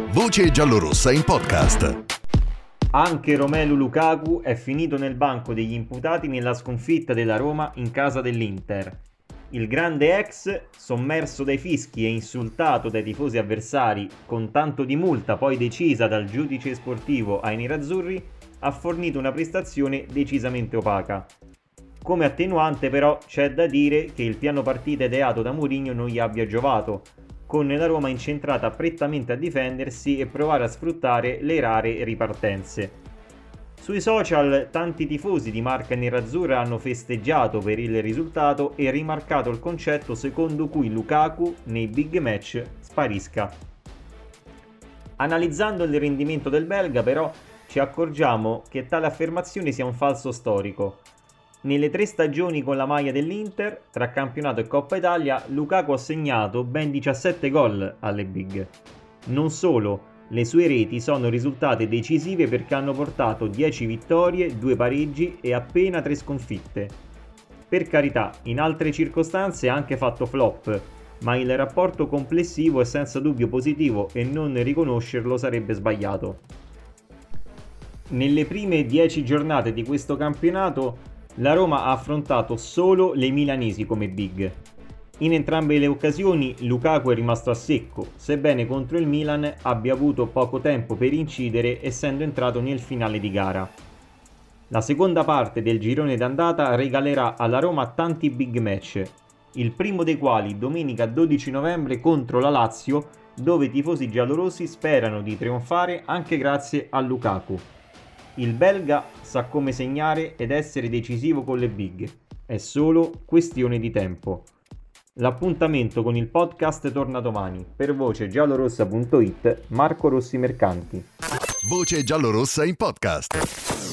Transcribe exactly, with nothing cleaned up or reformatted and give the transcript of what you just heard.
Voce giallorossa in podcast. Anche Romelu Lukaku è finito nel banco degli imputati nella sconfitta della Roma in casa dell'Inter. Il grande ex, sommerso dai fischi e insultato dai tifosi avversari con tanto di multa poi decisa dal giudice sportivo ai nerazzurri, ha fornito una prestazione decisamente opaca. Come attenuante però c'è da dire che il piano partita ideato da Mourinho non gli abbia giovato, con la Roma incentrata prettamente a difendersi e provare a sfruttare le rare ripartenze. Sui social tanti tifosi di marca nerazzurra hanno festeggiato per il risultato e rimarcato il concetto secondo cui Lukaku nei big match sparisca. Analizzando il rendimento del belga però ci accorgiamo che tale affermazione sia un falso storico. Nelle tre stagioni con la maglia dell'Inter, tra campionato e Coppa Italia, Lukaku ha segnato ben diciassette gol alle big. Non solo, le sue reti sono risultate decisive perché hanno portato dieci vittorie, due pareggi e appena tre sconfitte. Per carità, in altre circostanze ha anche fatto flop, ma il rapporto complessivo è senza dubbio positivo e non riconoscerlo sarebbe sbagliato. Nelle prime dieci giornate di questo campionato la Roma ha affrontato solo le milanesi come big. In entrambe le occasioni Lukaku è rimasto a secco, sebbene contro il Milan abbia avuto poco tempo per incidere essendo entrato nel finale di gara. La seconda parte del girone d'andata regalerà alla Roma tanti big match, il primo dei quali domenica dodici novembre contro la Lazio, dove i tifosi giallorossi sperano di trionfare anche grazie a Lukaku. Il belga sa come segnare ed essere decisivo con le big, è solo questione di tempo. L'appuntamento con il podcast torna domani. Per voce giallorossa punto it, Marco Rossi Mercanti. Voce giallorossa in podcast.